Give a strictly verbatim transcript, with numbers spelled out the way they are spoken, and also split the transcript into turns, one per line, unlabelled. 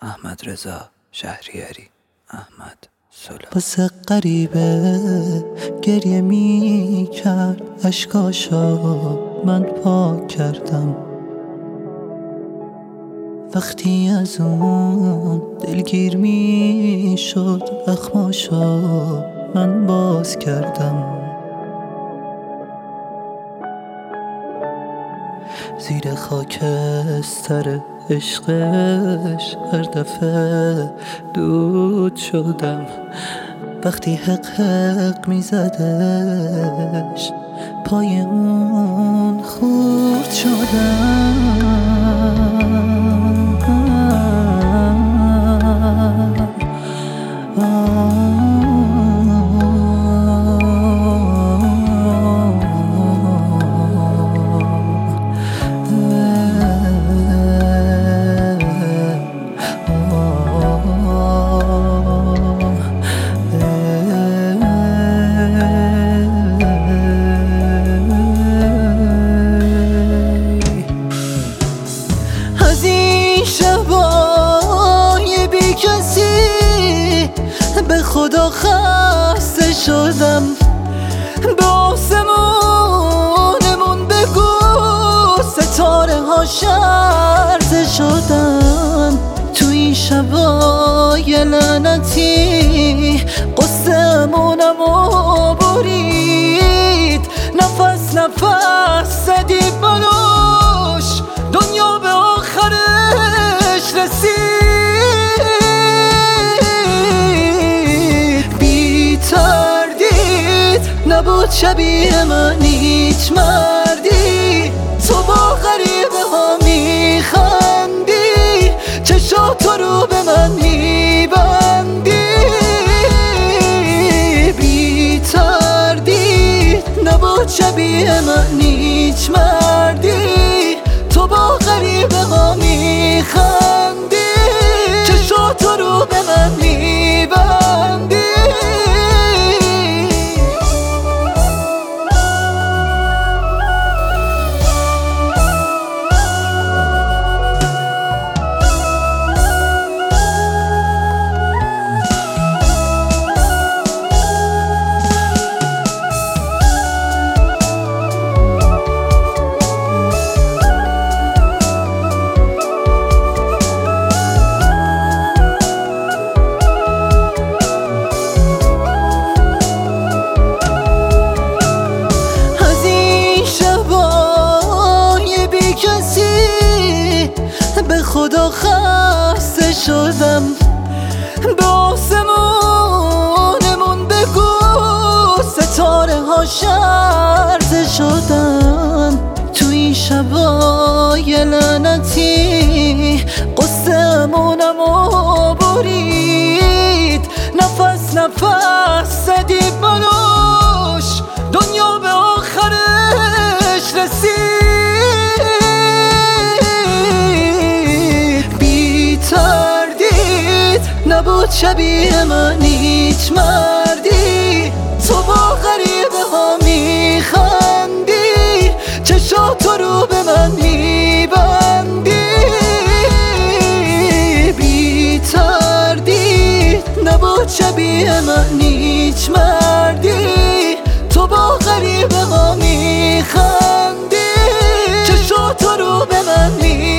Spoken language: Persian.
احمد رضا شهریاری. احمد سولا.
واسه غریبه گریه می کرد، اشکاشا من پاک کردم. وقتی از اون دلگیر می شد، اخماشا من باز کردم. زیر خاکستر عشقش هر دفعه دود شدم. وقتی حق حق می زدش پای اون خورد شدم. به خدا خسته شدم، به آسمونمون بگو ستاره ها شرط شدن. تو این شبای لعنتی قصه‌مونمو برید، نفس نفس زدی بلوش، دنیا به آخرش رسید. نبود شبیه من هیچ مردی، تو با غریبه ها میخندی، چشاتو رو به من میبندی. بی تردید نبود شبیه من هیچ مردی، تو با غریبه ها میخندی، چشاتو رو به من میبندی. به خدا خسته شدم، به آسمونمون بگو ستاره ها شرط شدن. تو این شبای لعنتی قصه‌مونمو برید، نفس نفس زدی بلوش، دنیا به آخرش رسید. نبود شبیه من هیچ مردی، تو با غریبه ها میخندی، چشاتو رو به من میبندی. بی تردید نبود شبیه من هیچ مردی، تو با غریبه ها میخندی، چشاتو رو به من میبندی.